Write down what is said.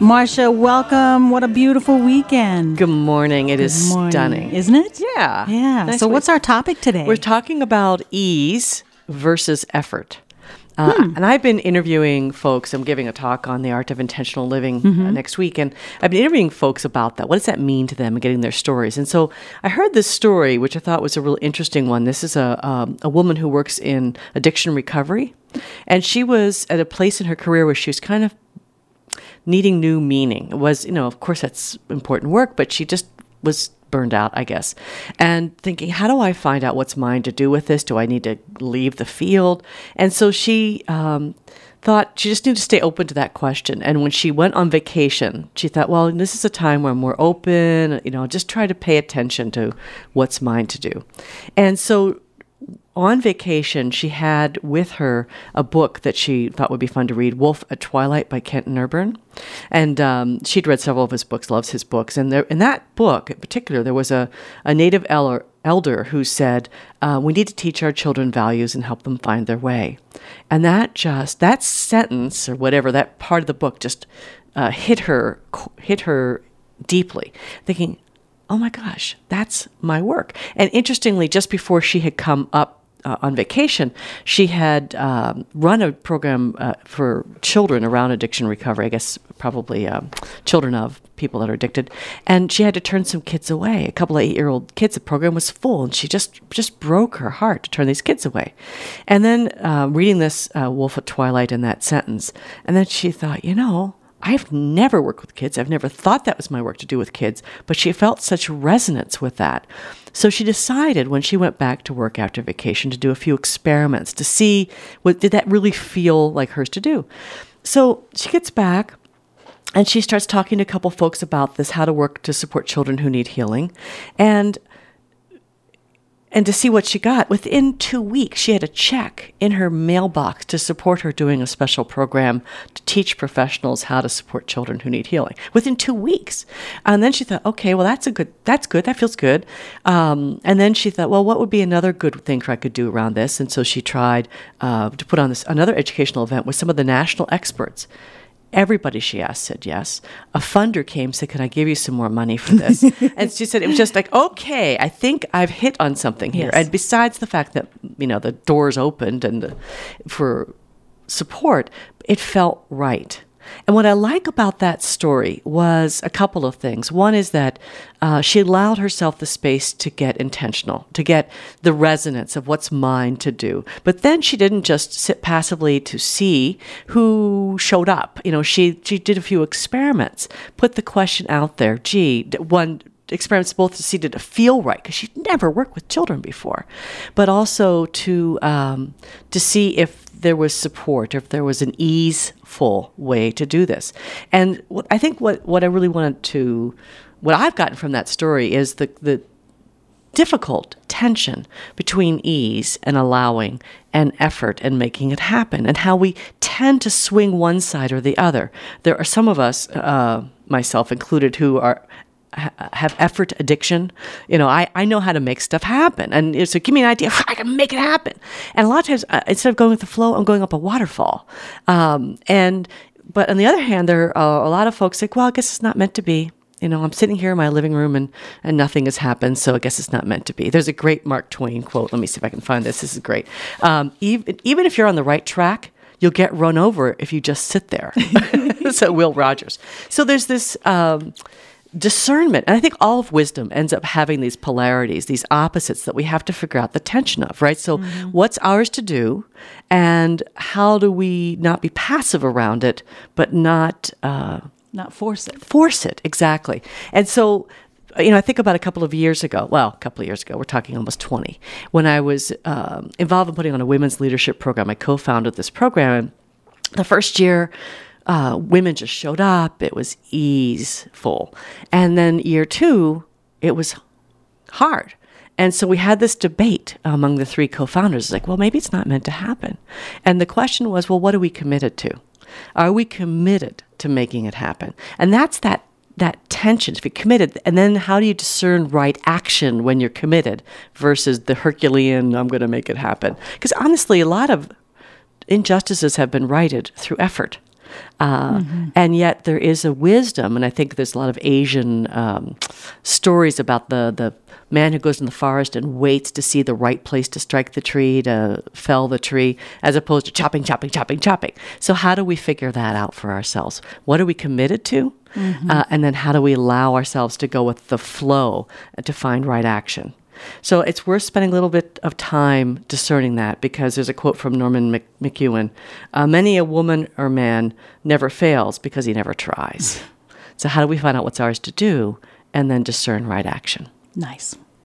Marcia, welcome. What a beautiful weekend. Good morning. It is stunning. Isn't it? Yeah. Yeah. Nice So what's our topic today? We're talking about ease versus effort. And I've been interviewing folks. I'm giving a talk on the art of intentional living next week. And I've been interviewing folks about that. What does that mean to them and getting their stories? And so I heard this story, which I thought was a real interesting one. This is a woman who works in addiction recovery. And she was at a place in her career where she was kind of needing new meaning. It was, of course, that's important work, but she just was burned out, I guess, and thinking, how do I find out what's mine to do with this? Do I need to leave the field? And so she thought she just needed to stay open to that question. And when she went on vacation, she thought, well, this is a time where I'm more open, just try to pay attention to what's mine to do. And so on vacation, she had with her a book that she thought would be fun to read, Wolf at Twilight by Kenton Urban. And she'd read several of his books, loves his books. And there, in that book in particular, there was a native elder who said, we need to teach our children values and help them find their way. And that sentence or whatever, that part of the book just hit her deeply, thinking, oh my gosh, that's my work. And interestingly, just before she had come up on vacation, she had run a program for children around addiction recovery, I guess probably children of people that are addicted. And she had to turn some kids away, a couple of 8-year-old kids. The program was full, and she just broke her heart to turn these kids away. And then reading this Wolf at Twilight in that sentence, and then she thought, I've never worked with kids. I've never thought that was my work to do with kids, but she felt such resonance with that. So she decided when she went back to work after vacation to do a few experiments to see did that really feel like hers to do. So she gets back and she starts talking to a couple folks about this, how to work to support children who need healing. And to see what she got, within 2 weeks, she had a check in her mailbox to support her doing a special program to teach professionals how to support children who need healing. Within 2 weeks. And then she thought, okay, well, that's good, that feels good. And then she thought, well, what would be another good thing I could do around this? And so she tried to put on another educational event with some of the national experts. Everybody she asked said yes. A funder came, said, can I give you some more money for this? And she said, it was just like, okay, I think I've hit on something here. Yes. And besides the fact that, the doors opened and for support, it felt right. And what I like about that story was a couple of things. One is that she allowed herself the space to get intentional, to get the resonance of what's mine to do. But then she didn't just sit passively to see who showed up. She did a few experiments, put the question out there. One experiments both to see did it feel right, because she'd never worked with children before, but also to see if there was support, or if there was an easeful way to do this. And I think what I really what I've gotten from that story is the difficult tension between ease and allowing and effort and making it happen, and how we tend to swing one side or the other. There are some of us, myself included, who have effort addiction. I know how to make stuff happen. And so give me an idea, I can make it happen. And a lot of times, instead of going with the flow, I'm going up a waterfall. But on the other hand, there are a lot of folks like, well, I guess it's not meant to be. I'm sitting here in my living room and nothing has happened, so I guess it's not meant to be. There's a great Mark Twain quote. Let me see if I can find this. This is great. Even if you're on the right track, you'll get run over if you just sit there. So Will Rogers. So there's this discernment. And I think all of wisdom ends up having these polarities, these opposites that we have to figure out the tension of, right? So what's ours to do, and how do we not be passive around it, but not force it. Force it, exactly. And so, I think about a couple of years ago, we're talking almost 20, when I was involved in putting on a women's leadership program. I co-founded this program. The first year, women just showed up. It was easeful. And then year 2, it was hard. And so we had this debate among the 3 co-founders, like, well, maybe it's not meant to happen. And the question was, well, what are we committed to? Are we committed to making it happen? And that's that tension, to be committed. And then how do you discern right action when you're committed versus the Herculean, I'm going to make it happen? Because honestly, a lot of injustices have been righted through effort. And yet there is a wisdom, and I think there's a lot of Asian stories about the man who goes in the forest and waits to see the right place to strike the tree, to fell the tree, as opposed to chopping. So how do we figure that out for ourselves? What are we committed to? And then how do we allow ourselves to go with the flow to find right action? So it's worth spending a little bit of time discerning that, because there's a quote from Norman McEwen, many a woman or man never fails because he never tries. So how do we find out what's ours to do and then discern right action? Nice.